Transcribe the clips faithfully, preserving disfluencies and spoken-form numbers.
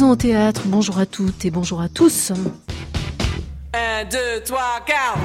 saison au théâtre, bonjour à toutes et bonjour à tous. Un, deux, trois, quatre.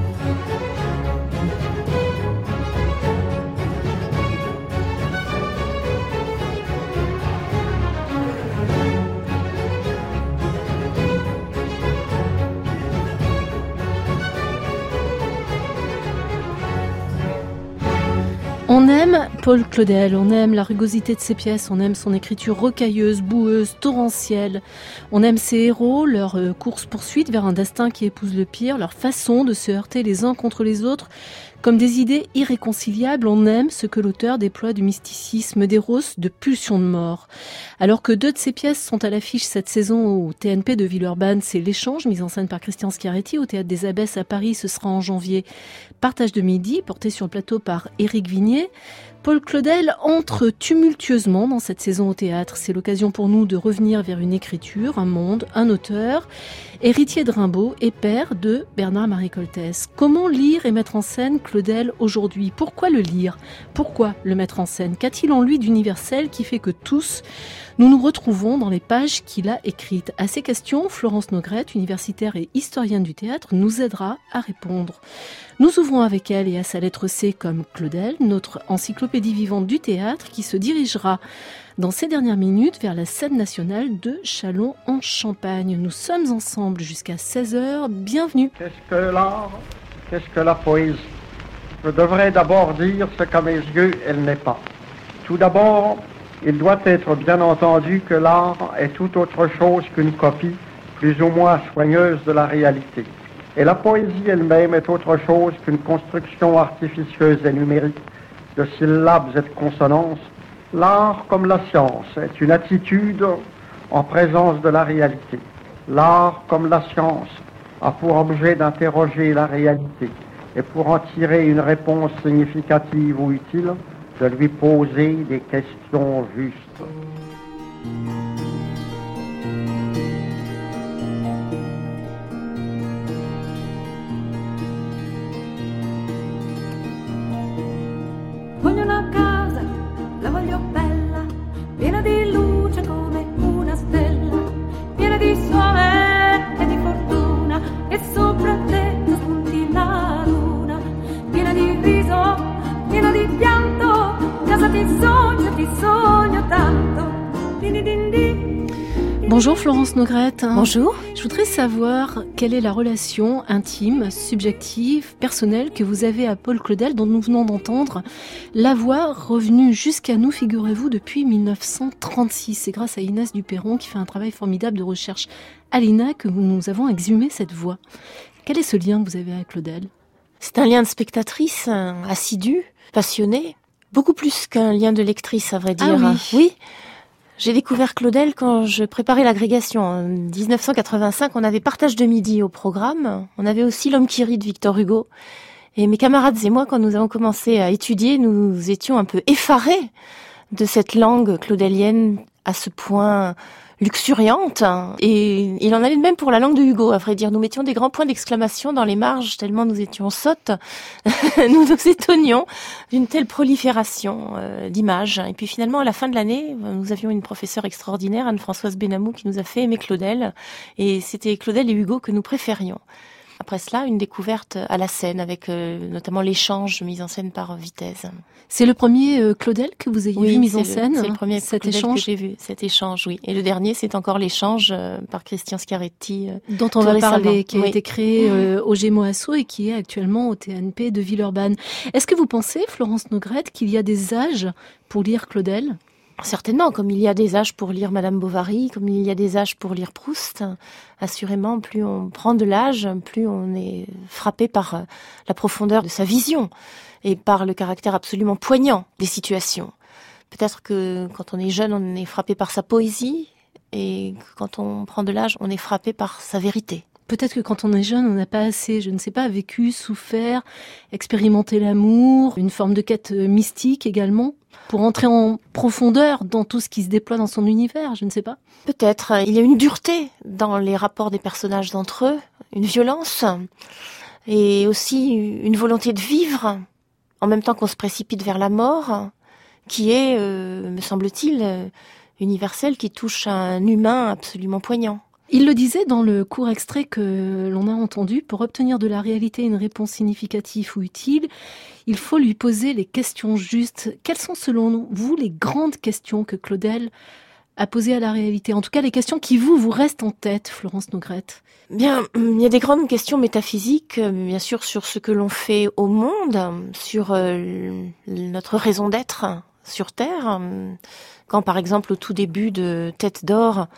On aime Paul Claudel, on aime la rugosité de ses pièces, on aime son écriture rocailleuse, boueuse, torrentielle. On aime ses héros, leur course-poursuite vers un destin qui épouse le pire, leur façon de se heurter les uns contre les autres. Comme des idées irréconciliables, on aime ce que l'auteur déploie du mysticisme, d'héros, de pulsions de mort. Alors que deux de ses pièces sont à l'affiche cette saison au T N P de Villeurbanne, c'est L'Échange, mise en scène par Christian Schiaretti, au Théâtre des Abbesses à Paris, ce sera en janvier. Partage de midi, porté sur le plateau par Éric Vignier. Paul Claudel entre tumultueusement dans cette saison au théâtre. C'est l'occasion pour nous de revenir vers une écriture, un monde, un auteur, héritier de Rimbaud et père de Bernard-Marie Coltès. Comment lire et mettre en scène Claudel aujourd'hui ? Pourquoi le lire ? Pourquoi le mettre en scène ? Qu'a-t-il en lui d'universel qui fait que tous, nous nous retrouvons dans les pages qu'il a écrites ? À ces questions, Florence Nogrette, universitaire et historienne du théâtre, nous aidera à répondre. Nous ouvrons avec elle et à sa lettre C comme Claudel, notre encyclopédie vivante du théâtre qui se dirigera dans ces dernières minutes vers la scène nationale de Châlons en Champagne. Nous sommes ensemble jusqu'à seize heures. Bienvenue. Qu'est-ce que l'art ? Qu'est-ce que la poésie ? Je devrais d'abord dire ce qu'à mes yeux elle n'est pas. Tout d'abord, il doit être bien entendu que l'art est tout autre chose qu'une copie plus ou moins soigneuse de la réalité. Et la poésie elle-même est autre chose qu'une construction artificieuse et numérique de syllabes et de consonances. L'art, comme la science, est une attitude en présence de la réalité. L'art, comme la science, a pour objet d'interroger la réalité et pour en tirer une réponse significative ou utile, de lui poser des questions justes. Voglio una casa, la voglio bella, piena di luce come una stella, piena di suore e di fortuna, e sopra te spunti la luna, piena di riso, piena di pianto, casa ti sogno, ti sogno tanto. Din din din. Bonjour Florence Nogrette. Bonjour. Je voudrais savoir quelle est la relation intime, subjective, personnelle que vous avez à Paul Claudel, dont nous venons d'entendre la voix revenue jusqu'à nous, figurez-vous, depuis mille neuf cent trente-six. C'est grâce à Inès Duperron qui fait un travail formidable de recherche à l'I N A que nous avons exhumé cette voix. Quel est ce lien que vous avez avec Claudel ? C'est un lien de spectatrice assidue, passionnée, beaucoup plus qu'un lien de lectrice, à vrai dire. Ah oui. Oui. J'ai découvert Claudel quand je préparais l'agrégation. En dix-neuf cent quatre-vingt-cinq, on avait Partage de midi au programme. On avait aussi L'homme qui rit de Victor Hugo. Et mes camarades et moi, quand nous avons commencé à étudier, nous étions un peu effarés de cette langue claudelienne à ce point luxuriante. Et il en allait de même pour la langue de Hugo, à vrai dire. Nous mettions des grands points d'exclamation dans les marges, tellement nous étions sottes. Nous nous étonnions d'une telle prolifération euh, d'images. Et puis finalement, à la fin de l'année, nous avions une professeure extraordinaire, Anne-Françoise Benamou, qui nous a fait aimer Claudel. Et c'était Claudel et Hugo que nous préférions. Après cela, une découverte à la scène, avec euh, notamment L'Échange, mise en scène par Vitesse. C'est le premier euh, Claudel que vous ayez oui, vu mise en le, scène. C'est le premier cet Claudel échange que j'ai vu, cet échange, oui. Et le dernier, c'est encore L'Échange euh, par Christian Schiaretti. Euh, dont on va récemment. parler, qui a oui. été créé euh, au Gémeaux Asso et qui est actuellement au T N P de Villeurbanne. Est-ce que vous pensez, Florence Nogrette, qu'il y a des âges pour lire Claudel ? Certainement, comme il y a des âges pour lire Madame Bovary, comme il y a des âges pour lire Proust. Assurément, plus on prend de l'âge, plus on est frappé par la profondeur de sa vision et par le caractère absolument poignant des situations. Peut-être que quand on est jeune, on est frappé par sa poésie, et quand on prend de l'âge, on est frappé par sa vérité. Peut-être que quand on est jeune, on n'a pas assez, je ne sais pas, vécu, souffert, expérimenté l'amour, une forme de quête mystique également, pour entrer en profondeur dans tout ce qui se déploie dans son univers, je ne sais pas. Peut-être. Il y a une dureté dans les rapports des personnages entre eux, une violence, et aussi une volonté de vivre, en même temps qu'on se précipite vers la mort, qui est, euh, me semble-t-il, universelle qui touche un humain absolument poignant. Il le disait dans le court extrait que l'on a entendu, pour obtenir de la réalité une réponse significative ou utile, il faut lui poser les questions justes. Quelles sont selon vous les grandes questions que Claudel a posées à la réalité? En tout cas, les questions qui vous, vous restent en tête, Florence Nogrette. Bien, il y a des grandes questions métaphysiques, bien sûr, sur ce que l'on fait au monde, sur euh, notre raison d'être sur Terre. Quand, par exemple, au tout début de Tête d'or,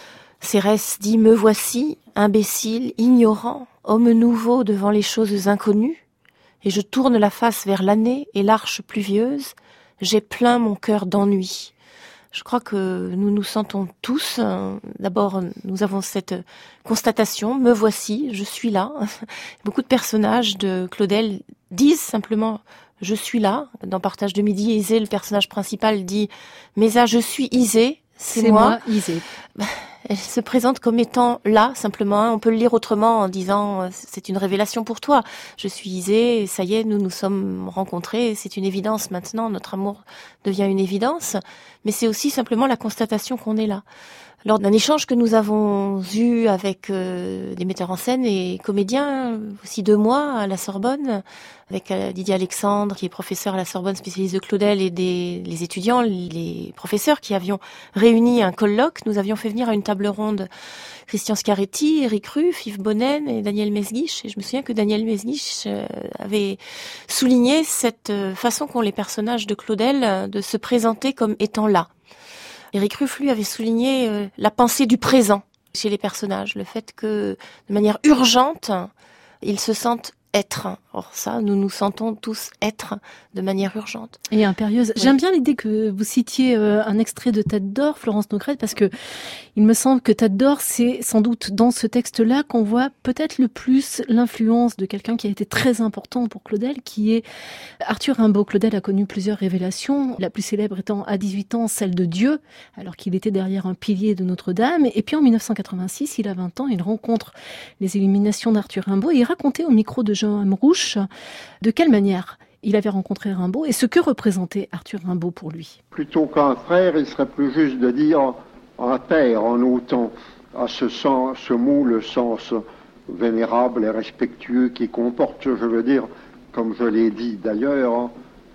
Cérès dit « Me voici, imbécile, ignorant, homme nouveau devant les choses inconnues, et je tourne la face vers l'année et l'arche pluvieuse, j'ai plein mon cœur d'ennui. » Je crois que nous nous sentons tous, d'abord nous avons cette constatation, me voici, je suis là. Beaucoup de personnages de Claudel disent simplement je suis là. Dans Partage de midi, Isée, le personnage principal dit mais ah je suis Isée, c'est, c'est moi. moi Isée. Elle se présente comme étant là, simplement. On peut le lire autrement en disant c'est une révélation pour toi. Je suis Isée, et ça y est, nous nous sommes rencontrés, c'est une évidence maintenant, notre amour devient une évidence. Mais c'est aussi simplement la constatation qu'on est là. Lors d'un échange que nous avons eu avec euh, des metteurs en scène et comédiens, aussi deux mois à la Sorbonne, avec euh, Didier Alexandre, qui est professeur à la Sorbonne, spécialiste de Claudel, et des les étudiants, les professeurs qui avions réuni un colloque, nous avions fait venir à une table ronde Christian Scaretti, Éric Ruff, Yves Bonnen et Daniel Mesguich. Et je me souviens que Daniel Mesguich euh, avait souligné cette euh, façon qu'ont les personnages de Claudel euh, de se présenter comme étant là. Éric Ruff, lui, avait souligné euh, la pensée du présent chez les personnages, le fait que, de manière urgente, ils se sentent être. Or ça, nous nous sentons tous être de manière urgente. Et impérieuse. Oui. J'aime bien l'idée que vous citiez euh, un extrait de Tête d'or, Florence Nogrette, parce que il me semble que Tête d'or, c'est sans doute dans ce texte-là qu'on voit peut-être le plus l'influence de quelqu'un qui a été très important pour Claudel, qui est Arthur Rimbaud. Claudel a connu plusieurs révélations, la plus célèbre étant à dix-huit ans celle de Dieu, alors qu'il était derrière un pilier de Notre-Dame. Et puis en dix-neuf cent quatre-vingt-six, il a vingt ans, il rencontre les illuminations d'Arthur Rimbaud et il racontait au micro de Jean Amrouche de quelle manière il avait rencontré Rimbaud et ce que représentait Arthur Rimbaud pour lui. Plutôt qu'un frère, il serait plus juste de dire un père, en ôtant à ce, sens, ce mot le sens vénérable et respectueux qui comporte. Je veux dire, comme je l'ai dit d'ailleurs,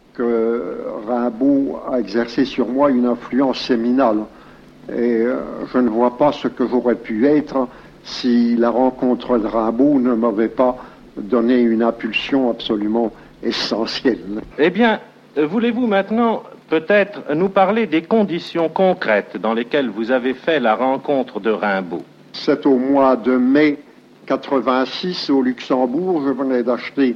que Rimbaud a exercé sur moi une influence séminale. Et je ne vois pas ce que j'aurais pu être si la rencontre de Rimbaud ne m'avait pas donné une impulsion absolument essentielle. Eh bien, voulez-vous maintenant peut-être nous parler des conditions concrètes dans lesquelles vous avez fait la rencontre de Rimbaud? C'est au mois de mai quatre-vingt-six au Luxembourg. Je venais d'acheter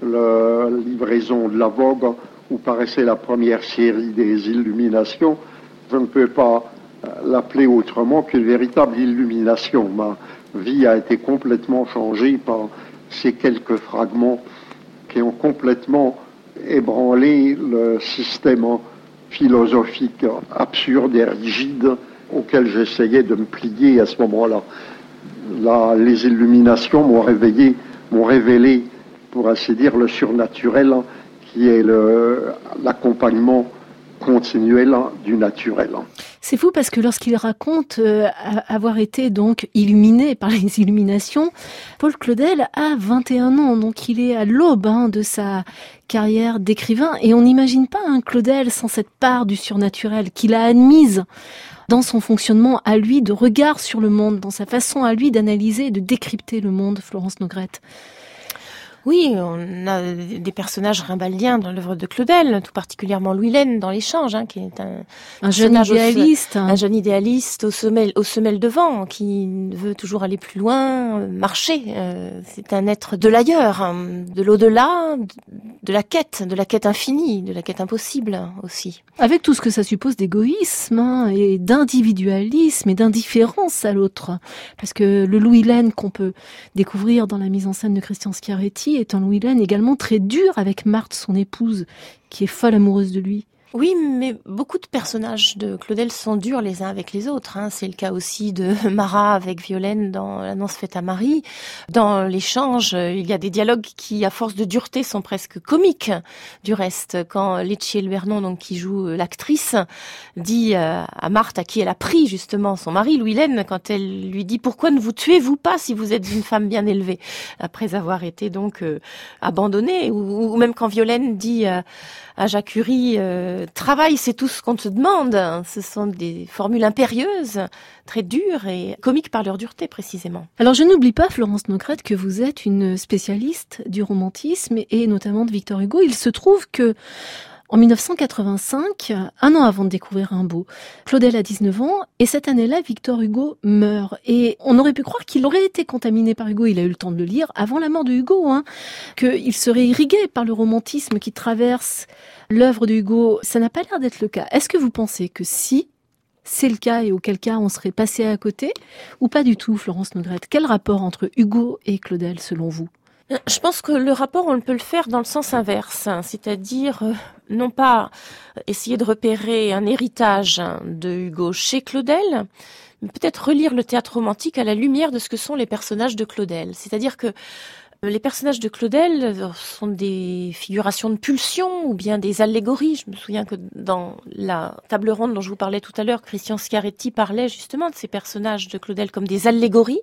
la livraison de la Vogue où paraissait la première série des Illuminations. Je ne peux pas l'appeler autrement qu'une véritable illumination. Ma vie a été complètement changée par ces quelques fragments qui ont complètement ébranlé le système philosophique absurde et rigide auquel j'essayais de me plier à ce moment-là. Là, les illuminations m'ont réveillé, m'ont révélé, pour ainsi dire, le surnaturel qui est le, l'accompagnement continuel du naturel. C'est fou parce que lorsqu'il raconte euh, avoir été donc illuminé par les illuminations, Paul Claudel a vingt et un ans, donc il est à l'aube hein, de sa carrière d'écrivain et on n'imagine pas un Claudel sans cette part du surnaturel qu'il a admise dans son fonctionnement à lui de regard sur le monde, dans sa façon à lui d'analyser et de décrypter le monde, Florence Nogrette. Oui, on a des personnages rimbaldiens dans l'œuvre de Claudel, tout particulièrement Louis Laine dans L'Échange, hein, qui est un, un jeune idéaliste, au, un jeune idéaliste aux semelles, aux semelles de vent, qui veut toujours aller plus loin, marcher. Euh, c'est un être de l'ailleurs, hein, de l'au-delà, de la quête, de la quête infinie, de la quête impossible aussi. Avec tout ce que ça suppose d'égoïsme hein, et d'individualisme et d'indifférence à l'autre, parce que le Louis Laine qu'on peut découvrir dans la mise en scène de Christian Schiaretti est un Louis Laine également très dur avec Marthe, son épouse, qui est folle amoureuse de lui. Oui, mais beaucoup de personnages de Claudel sont durs les uns avec les autres. Hein. C'est le cas aussi de Marat avec Violaine dans L'annonce faite à Marie. Dans l'échange, il y a des dialogues qui, à force de dureté, sont presque comiques. Du reste, quand Lecce Bernon, donc qui joue l'actrice, dit à Marthe, à qui elle a pris justement son mari, Louis-Laine, quand elle lui dit « Pourquoi ne vous tuez-vous pas si vous êtes une femme bien élevée ?» après avoir été donc euh, abandonnée. Ou, ou même quand Violaine dit euh, à Jacques Curie euh, « Travail, c'est tout ce qu'on te demande ». Ce sont des formules impérieuses, très dures et comiques par leur dureté précisément. Alors je n'oublie pas, Florence Nogrette, que vous êtes une spécialiste du romantisme et notamment de Victor Hugo. Il se trouve que en dix-neuf cent quatre-vingt-cinq, un an avant de découvrir Rimbaud, Claudel a dix-neuf ans et cette année-là, Victor Hugo meurt. Et on aurait pu croire qu'il aurait été contaminé par Hugo, il a eu le temps de le lire avant la mort de Hugo, hein, qu'il serait irrigué par le romantisme qui traverse l'œuvre de Hugo. Ça n'a pas l'air d'être le cas. Est-ce que vous pensez que si c'est le cas et auquel cas on serait passé à côté ou pas du tout, Florence Nogrette? Quel rapport entre Hugo et Claudel selon vous? Je pense que le rapport, on peut le faire dans le sens inverse, hein, c'est-à-dire euh, non pas essayer de repérer un héritage de Hugo chez Claudel, mais peut-être relire le théâtre romantique à la lumière de ce que sont les personnages de Claudel. C'est-à-dire que les personnages de Claudel sont des figurations de pulsion ou bien des allégories. Je me souviens que dans la table ronde dont je vous parlais tout à l'heure, Christian Schiaretti parlait justement de ces personnages de Claudel comme des allégories.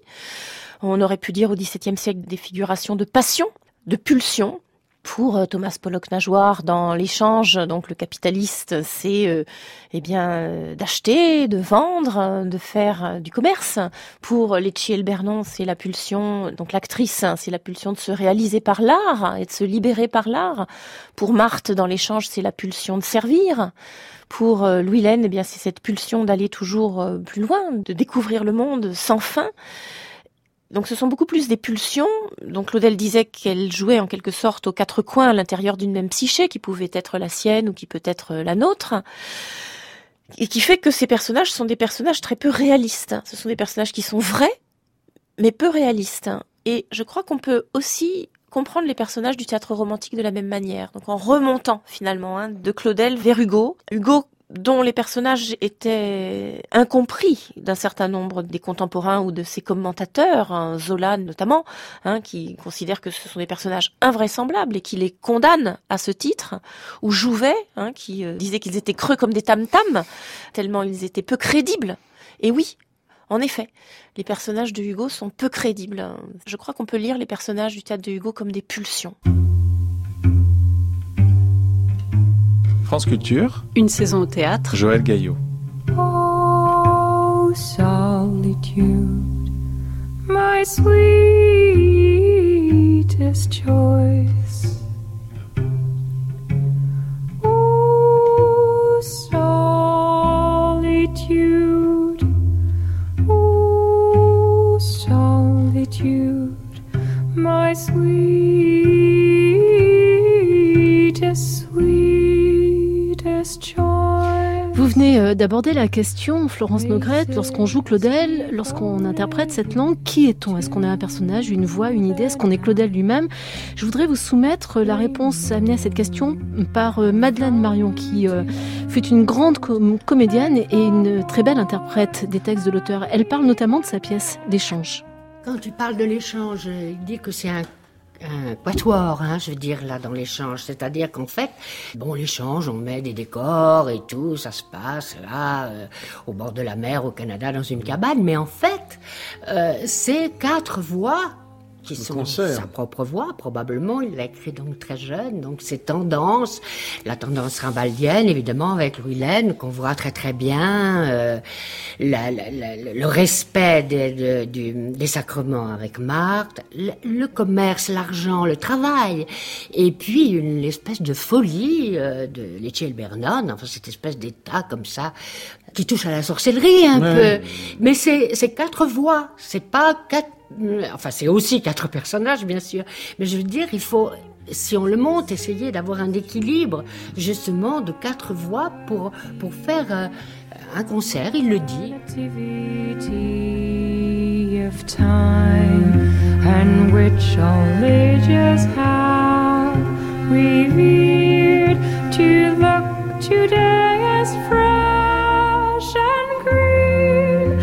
On aurait pu dire au XVIIe siècle des figurations de passion, de pulsion. Pour Thomas Pollock-Nageoire, dans l'échange, donc le capitaliste, c'est euh, eh bien euh, d'acheter, de vendre, de faire euh, du commerce. Pour Lecce Bernon, c'est la pulsion, donc l'actrice, c'est la pulsion de se réaliser par l'art et de se libérer par l'art. Pour Marthe, dans l'échange, c'est la pulsion de servir. Pour euh, Louis-Laine, eh bien c'est cette pulsion d'aller toujours euh, plus loin, de découvrir le monde sans fin. Donc ce sont beaucoup plus des pulsions. Donc Claudel disait qu'elle jouait en quelque sorte aux quatre coins à l'intérieur d'une même psyché qui pouvait être la sienne ou qui peut être la nôtre. Et qui fait que ces personnages sont des personnages très peu réalistes. Ce sont des personnages qui sont vrais, mais peu réalistes. Et je crois qu'on peut aussi comprendre les personnages du théâtre romantique de la même manière. Donc en remontant finalement hein, de Claudel vers Hugo. Hugo dont les personnages étaient incompris d'un certain nombre des contemporains ou de ses commentateurs, hein, Zola notamment, hein, qui considère que ce sont des personnages invraisemblables et qui les condamne à ce titre, ou Jouvet, hein, qui euh, disait qu'ils étaient creux comme des tam-tams, tellement ils étaient peu crédibles. Et oui, en effet, les personnages de Hugo sont peu crédibles. Je crois qu'on peut lire les personnages du théâtre de Hugo comme des pulsions. France Culture. Une saison au théâtre. Joël Gaillot. Oh, solitude, my sweetest choice. Oh, solitude, oh, solitude, my sweetest, sweetest. Vous venez d'aborder la question, Florence Nogrette, lorsqu'on joue Claudel, lorsqu'on interprète cette langue, qui est-on? Est-ce qu'on est un personnage, une voix, une idée? Est-ce qu'on est Claudel lui-même? Je voudrais vous soumettre la réponse amenée à cette question par Madeleine Marion, qui euh, fut une grande com- comédienne et une très belle interprète des textes de l'auteur. Elle parle notamment de sa pièce L'échange. Quand tu parles de l'échange, il dit que c'est un un quatuor, hein, je veux dire, là, dans l'échange. C'est-à-dire qu'en fait, bon, l'échange, on met des décors et tout, ça se passe, là, euh, au bord de la mer, au Canada, dans une cabane. Mais en fait, euh, c'est quatre voix qui sont concert. Sa propre voix, probablement. Il l'a écrit donc très jeune, donc c'est tendance, la tendance rimbaldienne, évidemment, avec Louis-Laine, qu'on voit très très bien, euh, la, la, la, le respect des, de, du, des sacrements avec Marthe, le, le commerce, l'argent, le travail, et puis une espèce de folie euh, de Lecce Bernon, enfin cette espèce d'état comme ça, qui touche à la sorcellerie un ouais. peu. Mais c'est, c'est quatre voix, c'est pas quatre. Enfin, c'est aussi quatre personnages, bien sûr. Mais je veux dire, il faut, si on le monte, essayer d'avoir un équilibre, justement, de quatre voix pour, pour faire euh, un concert, il le dit. Of time, and which all ages have revered to look today is fresh and green.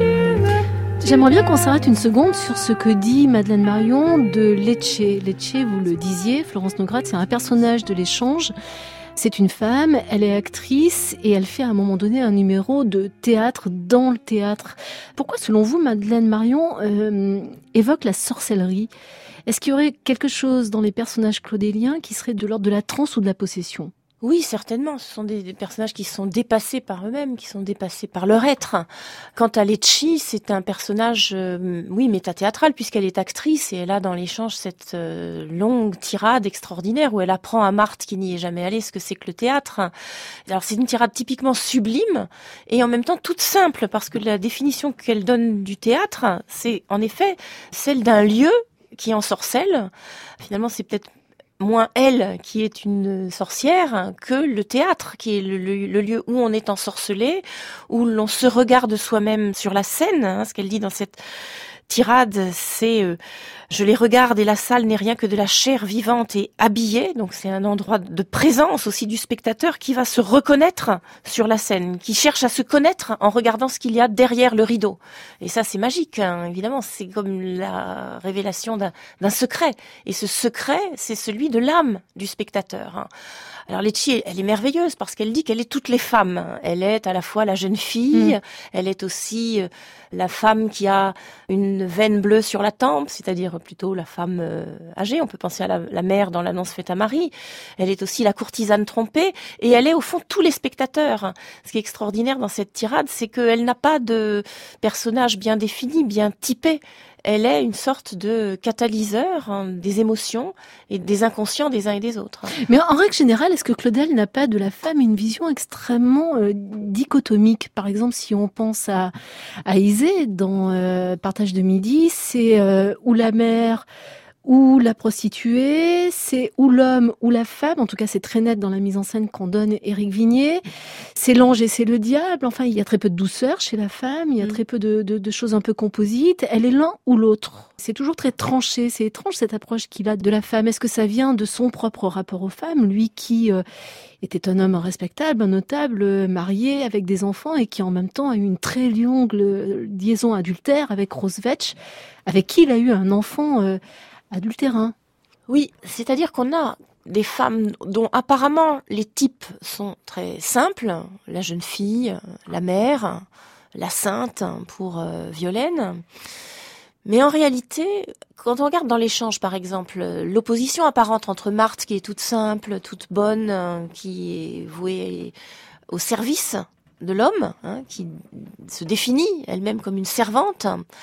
J'aimerais bien qu'on s'arrête une seconde sur ce que dit Madeleine Marion de Lecce. Lecce, vous le disiez, Florence Nograd, c'est un personnage de l'échange. C'est une femme, elle est actrice et elle fait à un moment donné un numéro de théâtre dans le théâtre. Pourquoi, selon vous, Madeleine Marion euh, évoque la sorcellerie ? Est-ce qu'il y aurait quelque chose dans les personnages claudéliens qui serait de l'ordre de la transe ou de la possession ? Oui, certainement. Ce sont des, des personnages qui sont dépassés par eux-mêmes, qui sont dépassés par leur être. Quant à Lecce, c'est un personnage, euh, oui, métathéâtral, puisqu'elle est actrice et elle a dans l'échange cette euh, longue tirade extraordinaire où elle apprend à Marthe, qui n'y est jamais allée, ce que c'est que le théâtre. Alors c'est une tirade typiquement sublime et en même temps toute simple, parce que la définition qu'elle donne du théâtre, c'est en effet celle d'un lieu qui ensorcelle. Finalement, c'est peut-être moins elle qui est une sorcière que le théâtre, qui est le, le, le lieu où on est ensorcelé, où l'on se regarde soi-même sur la scène. Hein, ce qu'elle dit dans cette tirade, c'est euh, « Je les regarde et la salle n'est rien que de la chair vivante et habillée ». Donc c'est un endroit de présence aussi du spectateur qui va se reconnaître sur la scène, qui cherche à se connaître en regardant ce qu'il y a derrière le rideau. Et ça, c'est magique, hein, évidemment. C'est comme la révélation d'un, d'un secret. Et ce secret, c'est celui de l'âme du spectateur. Hein. Alors Lecce, elle est merveilleuse parce qu'elle dit qu'elle est toutes les femmes. Elle est à la fois la jeune fille, mmh. elle est aussi la femme qui a une veine bleue sur la tempe, c'est-à-dire plutôt la femme âgée. On peut penser à la, la mère dans l'annonce faite à Marie. Elle est aussi la courtisane trompée et elle est au fond tous les spectateurs. Ce qui est extraordinaire dans cette tirade, c'est qu'elle n'a pas de personnage bien défini, bien typé. Elle est une sorte de catalyseur hein, des émotions et des inconscients des uns et des autres. Mais en règle générale, est-ce que Claudel n'a pas de la femme une vision extrêmement euh, dichotomique ? Par exemple, si on pense à, à Isée dans euh, Partage de midi, c'est euh, ou la mère ou la prostituée, c'est ou l'homme ou la femme, en tout cas c'est très net dans la mise en scène qu'en donne Éric Vignier, c'est l'ange et c'est le diable, enfin il y a très peu de douceur chez la femme, il y a très peu de, de, de choses un peu composites, elle est l'un ou l'autre. C'est toujours très tranché, c'est étrange cette approche qu'il a de la femme. Est-ce que ça vient de son propre rapport aux femmes, lui qui euh, était un homme respectable, un notable, marié avec des enfants et qui en même temps a eu une très longue liaison adultère avec Rose Vetch, avec qui il a eu un enfant euh, adultérin. Oui, c'est-à-dire qu'on a des femmes dont apparemment les types sont très simples, la jeune fille, la mère, la sainte pour euh, Violaine. Mais en réalité, quand on regarde dans l'échange, par exemple, l'opposition apparente entre Marthe, qui est toute simple, toute bonne, hein, qui est vouée au service de l'homme, hein, qui se définit elle-même comme une servante,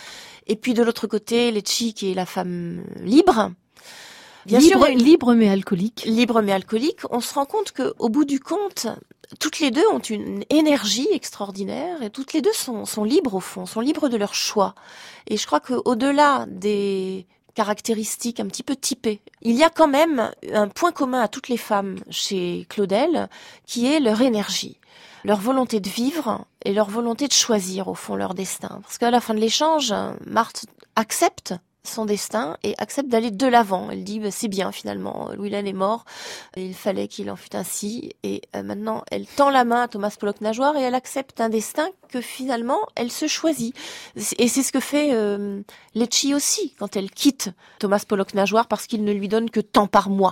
et puis de l'autre côté, Lecce, qui est la femme libre. Bien libre, sûr, libre mais alcoolique. Libre mais alcoolique. On se rend compte qu'au bout du compte, toutes les deux ont une énergie extraordinaire et toutes les deux sont, sont libres au fond, sont libres de leur choix. Et je crois qu'au-delà des caractéristiques un petit peu typées, il y a quand même un point commun à toutes les femmes chez Claudel, qui est leur énergie, leur volonté de vivre et leur volonté de choisir au fond leur destin. Parce qu'à la fin de l'échange, Marthe accepte son destin et accepte d'aller de l'avant. Elle dit bah, c'est bien finalement, Louis-Hélène est mort, il fallait qu'il en fût ainsi et euh, maintenant elle tend la main à Thomas Pollock-Nageoire et elle accepte un destin que finalement elle se choisit. Et c'est ce que fait euh, Lecce aussi quand elle quitte Thomas Pollock-Nageoire parce qu'il ne lui donne que tant par mois.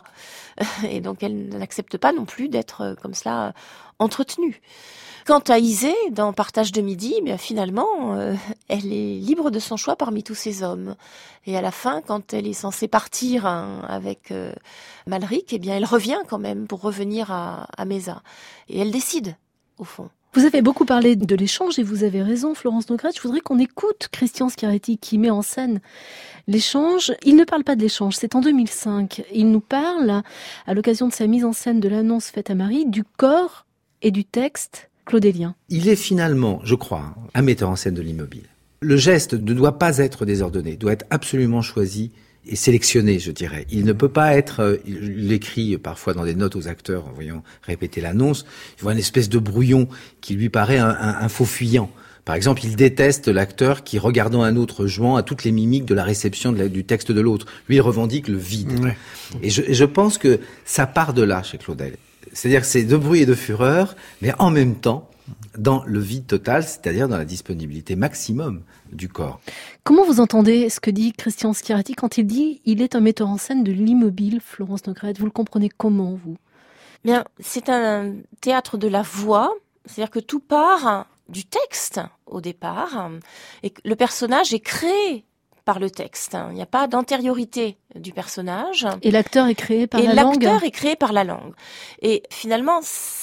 Et donc elle n'accepte pas non plus d'être euh, comme cela euh, entretenue. Quant à Isée, dans Partage de midi, bien finalement, euh, elle est libre de son choix parmi tous ces hommes. Et à la fin, quand elle est censée partir hein, avec euh, Malric, eh bien, elle revient quand même pour revenir à, à Mesa. Et elle décide, au fond. Vous avez beaucoup parlé de l'échange et vous avez raison, Florence Nograd. Je voudrais qu'on écoute Christian Schiaretti qui met en scène l'échange. Il ne parle pas de l'échange, c'est en deux mille cinq. Il nous parle, à l'occasion de sa mise en scène de l'annonce faite à Marie, du corps et du texte claudélien. Il est finalement, je crois, un metteur en scène de l'immobile. Le geste ne doit pas être désordonné, doit être absolument choisi et sélectionné, je dirais. Il ne peut pas être, il l'écrit parfois dans des notes aux acteurs en voyant répéter l'annonce, il voit une espèce de brouillon qui lui paraît un, un, un faux fuyant. Par exemple, il déteste l'acteur qui, regardant un autre, jouant à toutes les mimiques de la réception de la, du texte de l'autre. Lui, il revendique le vide. Ouais. Et je, je pense que ça part de là chez Claudel. C'est-à-dire que c'est de bruit et de fureur, mais en même temps, dans le vide total, c'est-à-dire dans la disponibilité maximum du corps. Comment vous entendez ce que dit Christian Schirati quand il dit « il est un metteur en scène de l'immobile », Florence Nogrette? Vous le comprenez comment, vous? Bien, c'est un théâtre de la voix, c'est-à-dire que tout part du texte au départ, et que le personnage est créé par le texte. Il n'y a pas d'antériorité du personnage. Et l'acteur est créé par et la langue. Et l'acteur est créé par la langue. Et finalement,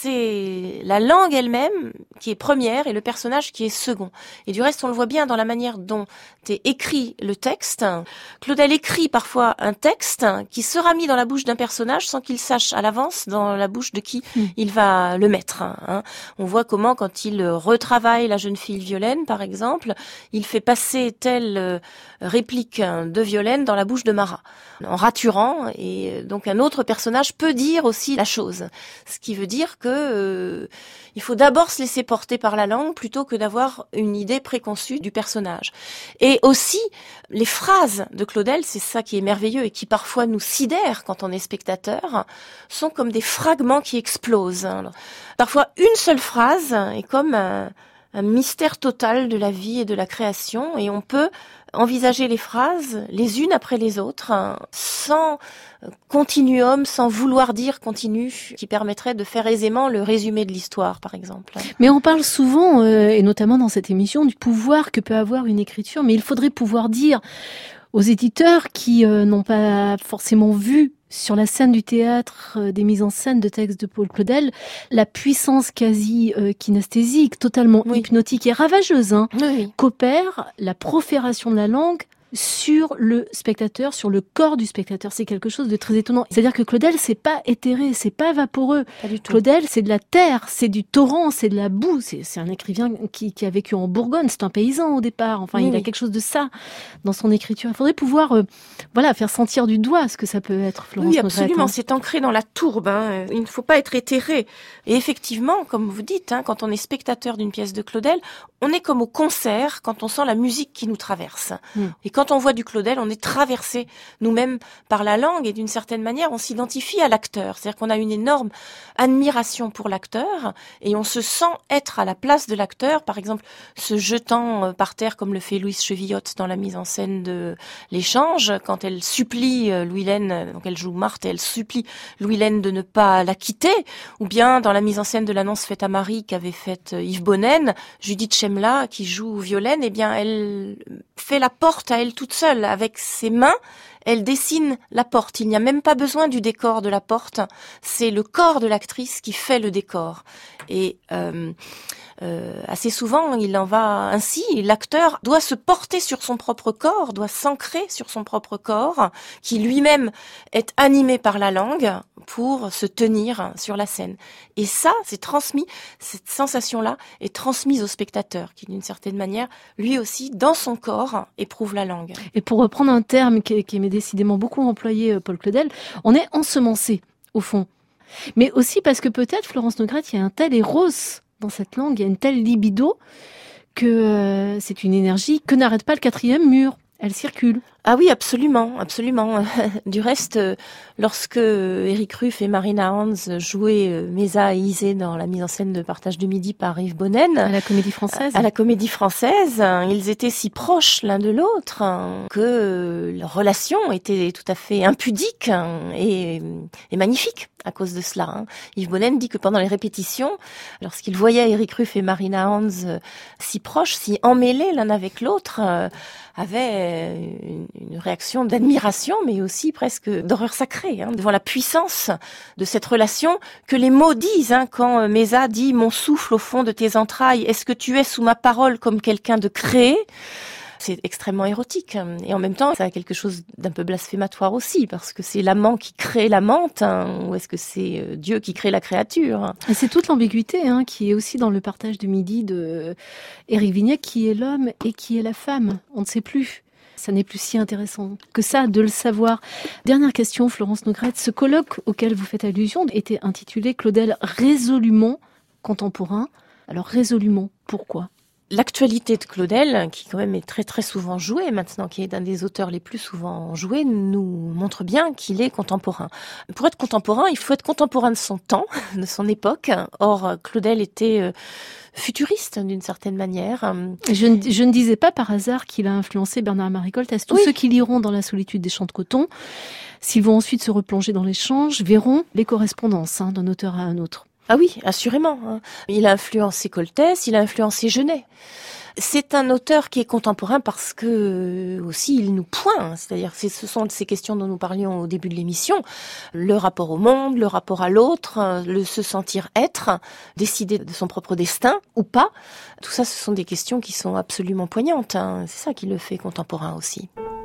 c'est la langue elle-même qui est première et le personnage qui est second. Et du reste, on le voit bien dans la manière dont est écrit le texte. Claudel écrit parfois un texte qui sera mis dans la bouche d'un personnage sans qu'il sache à l'avance dans la bouche de qui mmh. il va le mettre. Hein. On voit comment, quand il retravaille La jeune fille Violaine, par exemple, il fait passer telle réplique de Violaine dans la bouche de Marat, en raturant, et donc un autre personnage peut dire aussi la chose. Ce qui veut dire que euh, il faut d'abord se laisser porter par la langue plutôt que d'avoir une idée préconçue du personnage. Et aussi, les phrases de Claudel, c'est ça qui est merveilleux et qui parfois nous sidère quand on est spectateur, sont comme des fragments qui explosent. Parfois, une seule phrase est comme un, un mystère total de la vie et de la création, et on peut envisager les phrases les unes après les autres, hein, sans continuum, sans vouloir dire continu, qui permettrait de faire aisément le résumé de l'histoire, par exemple. Mais on parle souvent, euh, et notamment dans cette émission, du pouvoir que peut avoir une écriture, mais il faudrait pouvoir dire aux éditeurs qui euh, n'ont pas forcément vu sur la scène du théâtre euh, des mises en scène de textes de Paul Claudel, la puissance quasi euh, kinesthésique, totalement oui. hypnotique et ravageuse, hein, oui, oui. qu'opère la profération de la langue sur le spectateur, sur le corps du spectateur. C'est quelque chose de très étonnant. C'est-à-dire que Claudel, c'est pas éthéré, c'est pas vaporeux. Pas du tout. Claudel, c'est de la terre, c'est du torrent, c'est de la boue. C'est, c'est un écrivain qui, qui a vécu en Bourgogne. C'est un paysan au départ. Enfin, oui, il oui. a quelque chose de ça dans son écriture. Il faudrait pouvoir, euh, voilà, faire sentir du doigt ce que ça peut être, Florence. Oui, absolument. Nogrette. C'est ancré dans la tourbe. Hein. Il ne faut pas être éthéré. Et effectivement, comme vous dites, hein, quand on est spectateur d'une pièce de Claudel, on est comme au concert quand on sent la musique qui nous traverse. Mm. Et quand on voit du Claudel, on est traversé nous-mêmes par la langue et d'une certaine manière, on s'identifie à l'acteur. C'est-à-dire qu'on a une énorme admiration pour l'acteur et on se sent être à la place de l'acteur, par exemple, se jetant par terre comme le fait Louise Chevillotte dans la mise en scène de L'Échange, quand elle supplie Louis-Laine, donc elle joue Marthe et elle supplie Louis-Laine de ne pas la quitter, ou bien dans la mise en scène de L'Annonce faite à Marie qu'avait faite Yves Bonnen, Judith Chemla qui joue Violaine, eh bien elle fait la porte à elle toute seule. Avec ses mains, elle dessine la porte. Il n'y a même pas besoin du décor de la porte. C'est le corps de l'actrice qui fait le décor. Et euh, euh, assez souvent, il en va ainsi. L'acteur doit se porter sur son propre corps, doit s'ancrer sur son propre corps, qui lui-même est animé par la langue pour se tenir sur la scène. Et ça, c'est transmis, cette sensation-là est transmise au spectateur, qui d'une certaine manière, lui aussi, dans son corps, éprouve la langue. Et pour reprendre un terme qui, qui est décidément beaucoup employé, Paul Claudel, on est ensemencé, au fond. Mais aussi parce que peut-être, Florence Nogrette, il y a un tel éros dans cette langue, il y a une telle libido, que euh, c'est une énergie que n'arrête pas le quatrième mur. Elle circule. Ah oui, absolument, absolument. Du reste, lorsque Éric Ruff et Marina Hans jouaient Mesa et Isée dans la mise en scène de Partage de midi par Yves Bonnen, à la Comédie Française, à la Comédie Française, ils étaient si proches l'un de l'autre que leur relation était tout à fait impudique et, et magnifique à cause de cela. Yves Bonnen dit que pendant les répétitions, lorsqu'il voyait Éric Ruff et Marina Hans si proches, si emmêlés l'un avec l'autre, avait une, une réaction d'admiration, mais aussi presque d'horreur sacrée, hein, devant la puissance de cette relation que les mots disent. Hein, quand Mesa dit « Mon souffle au fond de tes entrailles, est-ce que tu es sous ma parole comme quelqu'un de créé ?» C'est extrêmement érotique. Et en même temps, ça a quelque chose d'un peu blasphématoire aussi, parce que c'est l'amant qui crée l'amante, hein, ou est-ce que c'est Dieu qui crée la créature? Et c'est toute l'ambiguïté hein, qui est aussi dans le Partage de midi de Éric Vignet, qui est l'homme et qui est la femme. On ne sait plus. Ça n'est plus si intéressant que ça de le savoir. Dernière question, Florence Nogrette. Ce colloque auquel vous faites allusion était intitulé Claudel résolument contemporain. Alors résolument, pourquoi ? L'actualité de Claudel, qui quand même est très très souvent jouée maintenant, qui est un des auteurs les plus souvent joués, nous montre bien qu'il est contemporain. Pour être contemporain, il faut être contemporain de son temps, de son époque. Or, Claudel était euh, futuriste d'une certaine manière. Je ne, je ne disais pas par hasard qu'il a influencé Bernard-Marie Coltès. Tous oui. ceux qui liront Dans la solitude des champs de coton, s'ils vont ensuite se replonger dans l'échange, verront les correspondances hein, d'un auteur à un autre. Ah oui, assurément. Il a influencé Coltès, il a influencé Genet. C'est un auteur qui est contemporain parce que aussi il nous pointe, c'est-à-dire que ce sont ces questions dont nous parlions au début de l'émission, le rapport au monde, le rapport à l'autre, le se sentir être, décider de son propre destin ou pas. Tout ça, ce sont des questions qui sont absolument poignantes. Hein. C'est ça qui le fait contemporain aussi.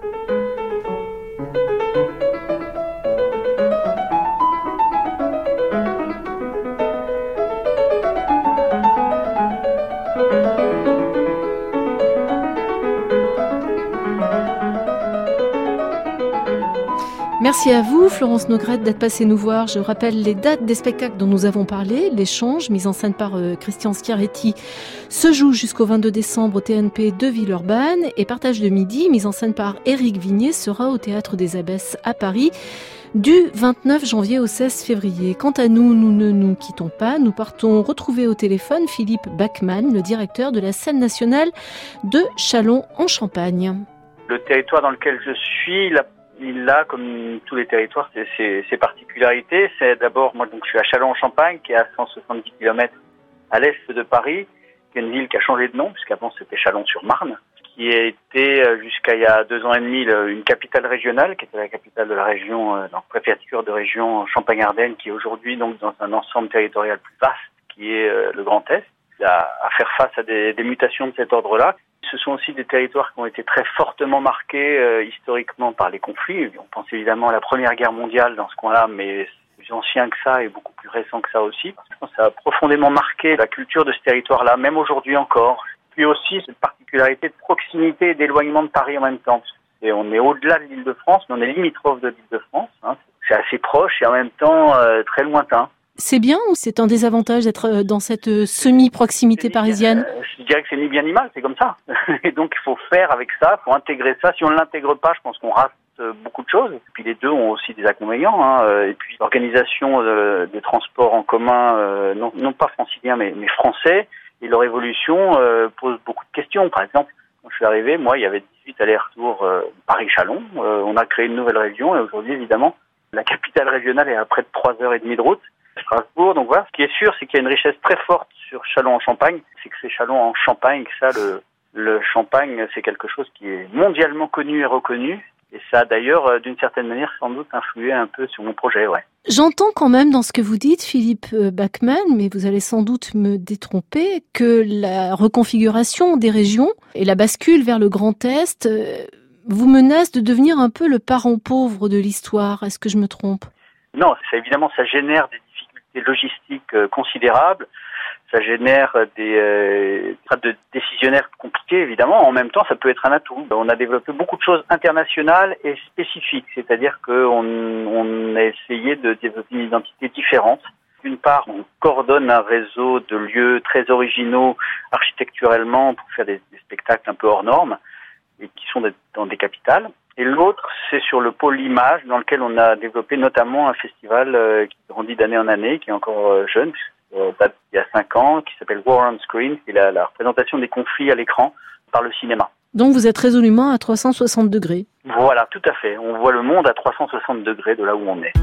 Merci à vous, Florence Nogrette, d'être passée nous voir. Je rappelle les dates des spectacles dont nous avons parlé. L'échange, mise en scène par euh, Christian Schiaretti, se joue jusqu'au vingt-deux décembre au T N P de Villeurbanne. Et Partage de midi, mise en scène par Éric Vignier, sera au Théâtre des Abbesses à Paris du vingt-neuf janvier au seize février. Quant à nous, nous ne nous quittons pas. Nous partons retrouver au téléphone Philippe Bachmann, le directeur de la scène nationale de Châlons en Champagne. Le territoire dans lequel je suis, la Il a, comme tous les territoires, ses, ses, ses particularités. C'est d'abord, moi, donc, je suis à Châlons-en-Champagne, qui est à cent soixante-dix kilomètres à l'est de Paris, qui est une ville qui a changé de nom, puisqu'avant c'était Châlons-sur-Marne, qui a été, jusqu'à il y a deux ans et demi, une capitale régionale, qui était la capitale de la région, euh, donc préfecture de région Champagne-Ardenne, qui est aujourd'hui donc dans un ensemble territorial plus vaste, qui est euh, le Grand Est, à, à faire face à des, des mutations de cet ordre-là. Ce sont aussi des territoires qui ont été très fortement marqués euh, historiquement par les conflits. On pense évidemment à la Première Guerre mondiale dans ce coin-là, mais c'est plus ancien que ça et beaucoup plus récent que ça aussi. Je pense que ça a profondément marqué la culture de ce territoire-là, même aujourd'hui encore. Puis aussi cette particularité de proximité et d'éloignement de Paris en même temps. Et on est au-delà de l'Île-de-France, mais on est limitrophe de l'Île-de-France. Hein. C'est assez proche et en même temps euh, très lointain. C'est bien ou c'est un désavantage d'être dans cette semi-proximité parisienne ? Je dirais que c'est ni bien ni mal, c'est comme ça. Et donc il faut faire avec ça, il faut intégrer ça. Si on ne l'intègre pas, je pense qu'on rate beaucoup de choses. Et puis les deux ont aussi des inconvénients. Hein. Et puis l'organisation euh, des transports en commun, euh, non, non pas franciliens mais, mais français, et leur évolution euh, pose beaucoup de questions. Par exemple, quand je suis arrivé, moi il y avait dix-huit allers-retours euh, Paris-Châlons. Euh, on a créé une nouvelle région et aujourd'hui évidemment la capitale régionale est à près de trois heures trente de route. Strasbourg, donc voilà. Ce qui est sûr, c'est qu'il y a une richesse très forte sur Châlons-en-Champagne. C'est que c'est Châlons-en-Champagne, que ça, le, le Champagne, c'est quelque chose qui est mondialement connu et reconnu. Et ça a d'ailleurs, d'une certaine manière, sans doute influé un peu sur mon projet, ouais. J'entends quand même dans ce que vous dites, Philippe Bachmann, mais vous allez sans doute me détromper, que la reconfiguration des régions et la bascule vers le Grand Est vous menace de devenir un peu le parent pauvre de l'histoire. Est-ce que je me trompe ? Non, ça, évidemment, ça génère des difficultés logistiques euh, considérables, ça génère des euh, de décisionnaires compliqués, évidemment. En même temps, ça peut être un atout. On a développé beaucoup de choses internationales et spécifiques, c'est-à-dire qu'on on a essayé de développer une identité différente. D'une part, on coordonne un réseau de lieux très originaux architecturellement pour faire des, des spectacles un peu hors normes et qui sont dans des capitales. Et l'autre, c'est sur le pôle image, dans lequel on a développé notamment un festival euh, qui grandit d'année en année, qui est encore euh, jeune, euh, date il y a cinq ans, qui s'appelle War on Screen, qui est la, la représentation des conflits à l'écran par le cinéma. Donc vous êtes résolument à trois cent soixante degrés. Voilà, tout à fait. On voit le monde à trois cent soixante degrés de là où on est.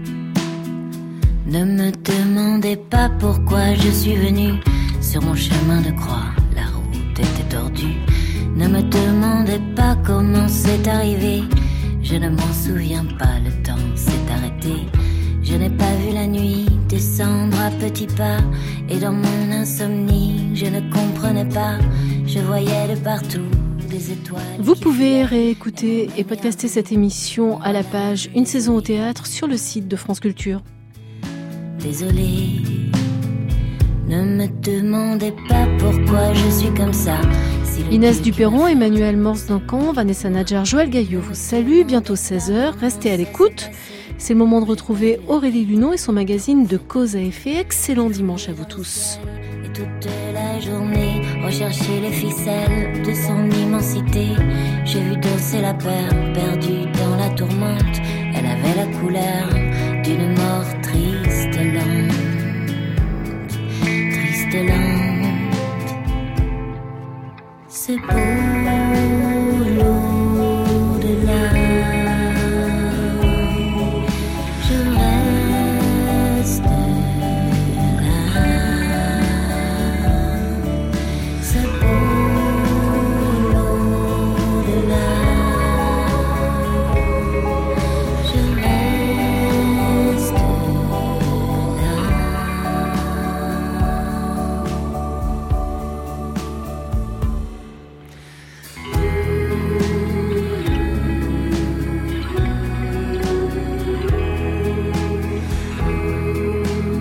Ne me demandez pas pourquoi je suis venu sur mon chemin de croix. La route était tordue. Ne me demandez pas comment c'est arrivé. Je ne m'en souviens pas, le temps s'est arrêté. Je n'ai pas vu la nuit descendre à petits pas. Et dans mon insomnie, je ne comprenais pas. Je voyais de partout des étoiles. Vous pouvez réécouter et podcaster cette émission à la page Une saison au théâtre sur le site de France Culture. Désolée, ne me demandez pas pourquoi je suis comme ça. Inès Duperron, Emmanuel Morse-Duncan, Vanessa Nadjar, Joël Gaillot vous salue. Bientôt seize heures, restez à l'écoute. C'est le moment de retrouver Aurélie Luneau et son magazine de Cause à effet. Excellent dimanche à vous tous. Et toute la journée rechercher les ficelles de son immensité. J'ai vu danser la perle perdue dans la tourmente. Elle avait la couleur d'une mort triste et lente, triste et lente. C'est beau l'au-delà. Je reste là. C'est beau l'au-delà.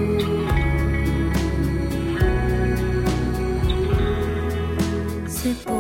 C'est beau.